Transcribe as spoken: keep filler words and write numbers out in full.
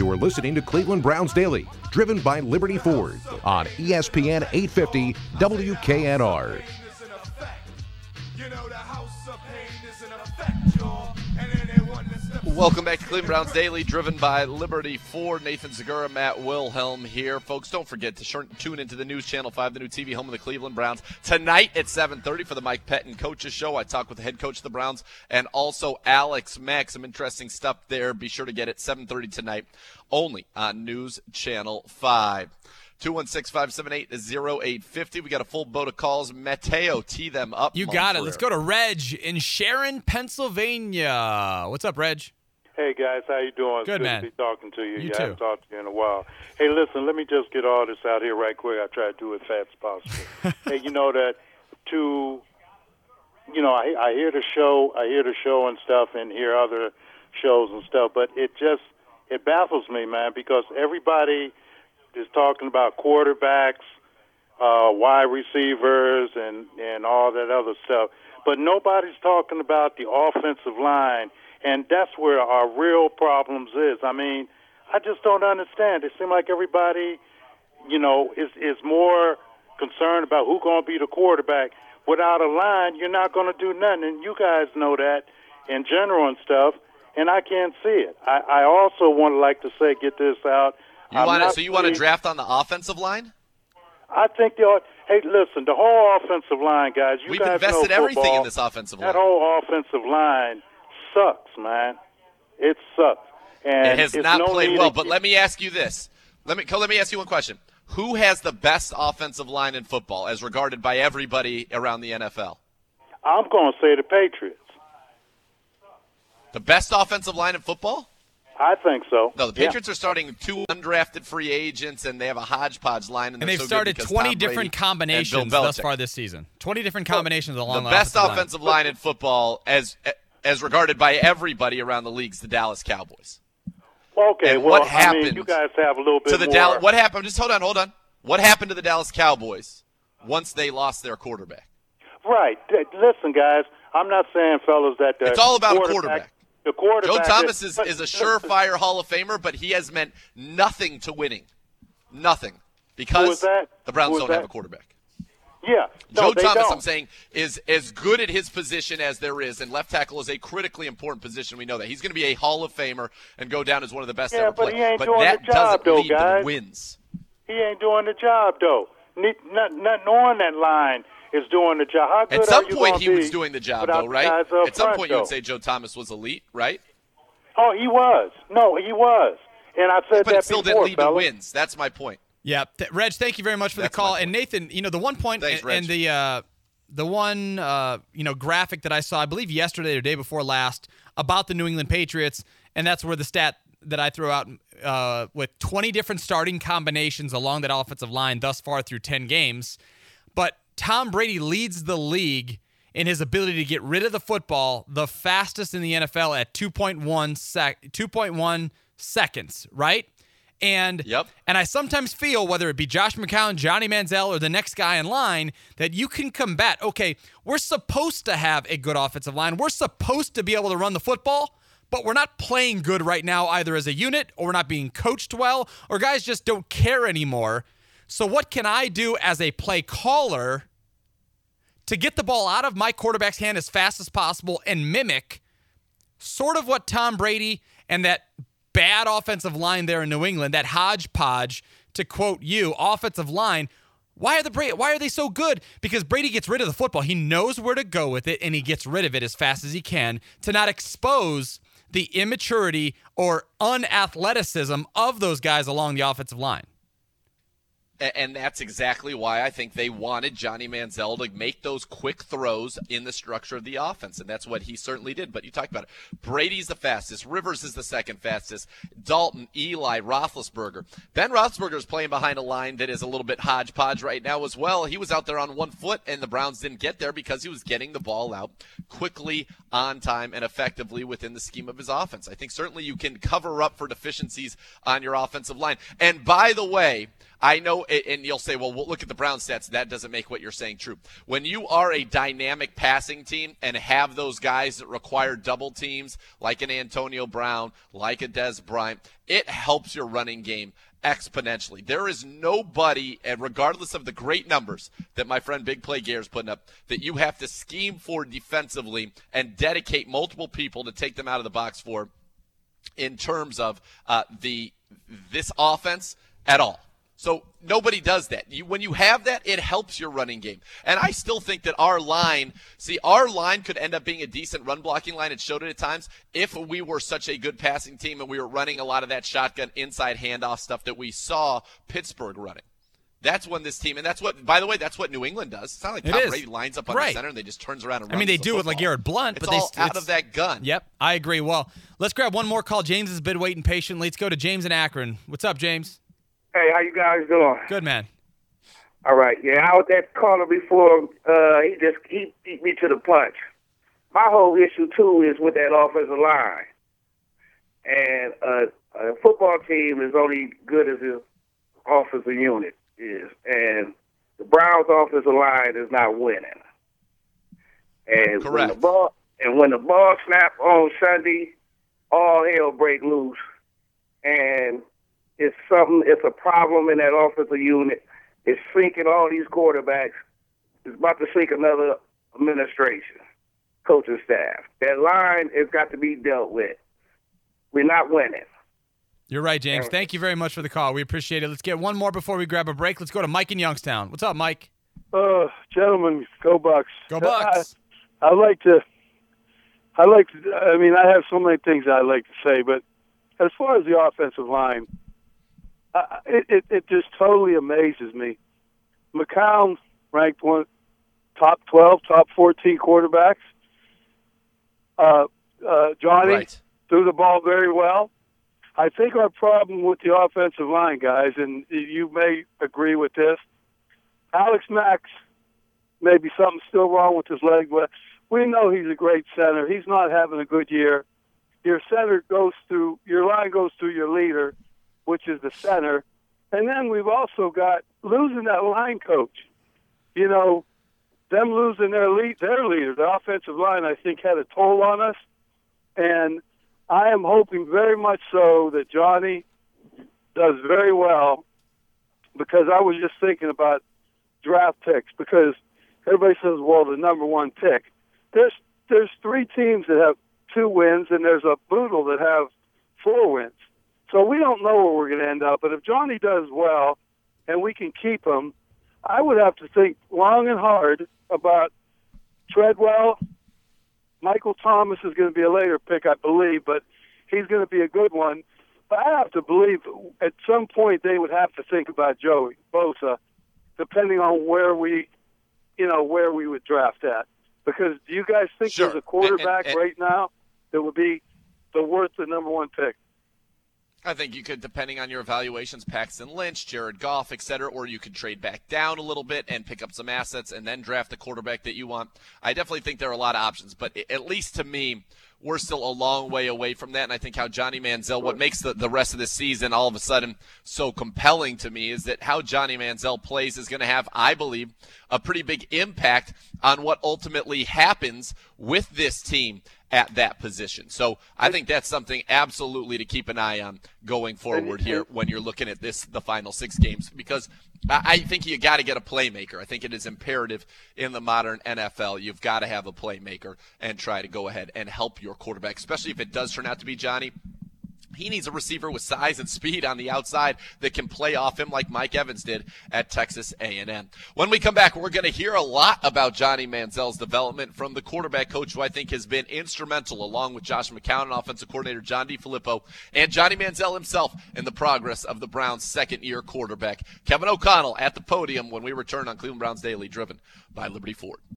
You are listening to Cleveland Browns Daily, driven by Liberty Ford on E S P N eight fifty W K N R. Welcome back to Cleveland Browns Daily, driven by Liberty Ford. Nathan Zegura, Matt Wilhelm here. Folks, don't forget to sh- tune into the News Channel five, the new T V home of the Cleveland Browns, tonight at seven thirty for the Mike Pettin Coaches Show. I talk with the head coach of the Browns and also Alex Mack. Some interesting stuff there. Be sure to get it seven thirty tonight, only on News Channel five. two one six, five seven eight, zero eight five zero. We got a full boat of calls. Mateo, tee them up. You got it. Let's go to Reg in Sharon, Pennsylvania. What's up, Reg? Hey, guys. How you doing? Good, it's good man. to be talking to you. You yeah, too. I haven't talked to you in a while. Hey, listen, let me just get all this out here right quick. I try to do it fast as possible. Hey, you know that to, you know, I, I hear the show, I hear the show and stuff and hear other shows and stuff, but it just, it baffles me, man, because everybody is talking about quarterbacks, uh, wide receivers, and, and all that other stuff. But nobody's talking about the offensive line, and that's where our real problems is. I mean, I just don't understand. It seems like everybody, you know, is, is more concerned about who's going to be the quarterback. Without a line, you're not going to do nothing, and you guys know that in general and stuff, and I can't see it. I, I also want to like to say, get this out, You want to, so you want to draft on the offensive line? I think they ought. Hey, listen, the whole offensive line, guys. You We've guys invested know everything football. in this offensive line. That whole offensive line sucks, man. It sucks. And It has it's not no played need well. to But keep- let me ask you this. Let me let me ask you one question. Who has the best offensive line in football, as regarded by everybody around the N F L? I'm going to say the Patriots. The best offensive line in football? I think so. No, the Yeah. Patriots are starting two undrafted free agents, and they have a hodgepodge line. And, And they're they've so started good because twenty Tom Brady different and Bill combinations thus Belichick. far this season. twenty different combinations along The the best offensive offensive line in football, as as regarded by everybody around the league, is the Dallas Cowboys. Okay, And well, what I mean, happened you guys have a little bit To the more. Dallas, what happened? Just hold on, hold on. What happened to the Dallas Cowboys once they lost their quarterback? Right. D- Listen, guys, I'm not saying, fellas, that the It's all about a quarterback, quarterback. The quarterback Joe Thomas is, but- is a surefire Hall of Famer, but he has meant nothing to winning. Nothing. Who Because is that? the Browns Who is don't that? have a quarterback. Yeah. No, Joe they Thomas, don't. I'm saying, is as good at his position as there is, and left tackle is a critically important position. We know that. He's going to be a Hall of Famer and go down as one of the best Yeah, ever but played. he ain't but doing that the job, doesn't though, lead guys. to wins. He ain't doing the job, though. Ne- Not, not on that line is doing the job. How good At some are you point, gonna he was be doing the job, without though, the right? guys up At some front, point, you would though? say Joe Thomas was elite, right? Oh, he was. No, he was. And I said But that it still before, didn't lead fellas. to wins. That's my point. Yeah, Th- Reg, thank you very much for That's the call. my And point. Nathan, you know the one point Thanks, and, Reg. and the uh, the one uh, you know graphic that I saw, I believe yesterday or day before last, about the New England Patriots, and that's where the stat that I threw out uh, with twenty different starting combinations along that offensive line thus far through ten games. But Tom Brady leads the league in his ability to get rid of the football, the fastest in the N F L at two point one sec two point one seconds, right? And Yep. and I sometimes feel, whether it be Josh McCown, Johnny Manziel, or the next guy in line, that you can combat, okay, we're supposed to have a good offensive line. We're supposed to be able to run the football, but we're not playing good right now either as a unit, or we're not being coached well, or guys just don't care anymore. So what can I do as a play caller to get the ball out of my quarterback's hand as fast as possible and mimic sort of what Tom Brady and that bad offensive line there in New England, that hodgepodge, to quote you, offensive line, why are the Bra- why are they so good? Because Brady gets rid of the football. He knows where to go with it, and he gets rid of it as fast as he can to not expose the immaturity or unathleticism of those guys along the offensive line. And that's exactly why I think they wanted Johnny Manziel to make those quick throws in the structure of the offense, and that's what he certainly did. But you talked about it. Brady's the fastest. Rivers is the second fastest. Dalton, Eli, Roethlisberger. Ben Roethlisberger is playing behind a line that is a little bit hodgepodge right now as well. He was out there on one foot, and the Browns didn't get there because he was getting the ball out quickly, on time, and effectively within the scheme of his offense. I think certainly you can cover up for deficiencies on your offensive line. And by the way, I know, and you'll say, well, look at the Browns stats. That doesn't make what you're saying true. When you are a dynamic passing team and have those guys that require double teams, like an Antonio Brown, like a Dez Bryant, it helps your running game exponentially. There is nobody, and regardless of the great numbers that my friend Big Play Gear is putting up, that you have to scheme for defensively and dedicate multiple people to take them out of the box for in terms of uh, the this offense at all. So nobody does that. You, when you have that, it helps your running game. And I still think that our line, see, our line could end up being a decent run blocking line. It showed it at times if we were such a good passing team and we were running a lot of that shotgun inside handoff stuff that we saw Pittsburgh running. That's when this team, and that's what, by the way, that's what New England does. It's not like Tom Brady lines up on right. the center and they just turns around and runs. I mean, they the do football. it like Garrett Blunt, it's but they all st- out of that gun. Yep, I agree. Well, let's grab one more call. James has been waiting patiently. Let's go to James in Akron. What's up, James? Hey, how you guys doing? Good, man. All right. Yeah, I was that caller before. Uh, he just he beat me to the punch. My whole issue too is with that offensive line, and uh, a football team is only good as its offensive unit is, and the Browns' offensive line is not winning. And Correct. when the ball and when the ball snap on Sunday, all hell break loose, and it's something. It's a problem in that offensive unit. It's sinking all these quarterbacks. It's about to sink another administration, coaching staff. That line has got to be dealt with. We're not winning. You're right, James. Thank you very much for the call. We appreciate it. Let's get one more before we grab a break. Let's go to Mike in Youngstown. What's up, Mike? Uh, gentlemen, go Bucks. Go Bucks. I, I like to, I like to, I mean, I have so many things I like to say, but as far as the offensive line, I, it, it, it just totally amazes me. McCown ranked one, top twelve, top fourteen quarterbacks. Uh, uh, Johnny Right. threw the ball very well. I think our problem with the offensive line, guys, and you may agree with this, Alex Mack, maybe something's still wrong with his leg, but we know he's a great center. He's not having a good year. Your center goes through, your line goes through your leader, which is the center. And then we've also got losing that line coach. You know, them losing their lead, their leader, the offensive line, I think had a toll on us. And I am hoping very much so that Johnny does very well, because I was just thinking about draft picks, because everybody says, well, the number one pick. There's there's three teams that have two wins, and there's a boodle that have four wins. So we don't know where we're going to end up. But if Johnny does well and we can keep him, I would have to think long and hard about Treadwell. Michael Thomas is going to be a later pick, I believe, but he's going to be a good one. But I have to believe at some point they would have to think about Joey Bosa, depending on where we, you know, where we would draft at. Because do you guys think Sure. there's a quarterback And- and- and- right now that would be the worth the number one pick? I think you could, depending on your evaluations, Paxton Lynch, Jared Goff, et cetera, or you could trade back down a little bit and pick up some assets and then draft the quarterback that you want. I definitely think there are a lot of options, but at least to me, we're still a long way away from that. And I think how Johnny Manziel, what makes the, the rest of the season all of a sudden so compelling to me is that how Johnny Manziel plays is going to have, I believe, a pretty big impact on what ultimately happens with this team at that position. So I think that's something absolutely to keep an eye on going forward here when you're looking at this, the final six games, because I think you got to get a playmaker. I think it is imperative in the modern N F L. You've got to have a playmaker and try to go ahead and help your quarterback, especially if it does turn out to be Johnny. He needs a receiver with size and speed on the outside that can play off him like Mike Evans did at Texas A and M. When we come back, we're going to hear a lot about Johnny Manziel's development from the quarterback coach, who I think has been instrumental, along with Josh McCown and offensive coordinator John DeFilippo, and Johnny Manziel himself in the progress of the Browns' second-year quarterback. Kevin O'Connell at the podium when we return on Cleveland Browns Daily, driven by Liberty Ford.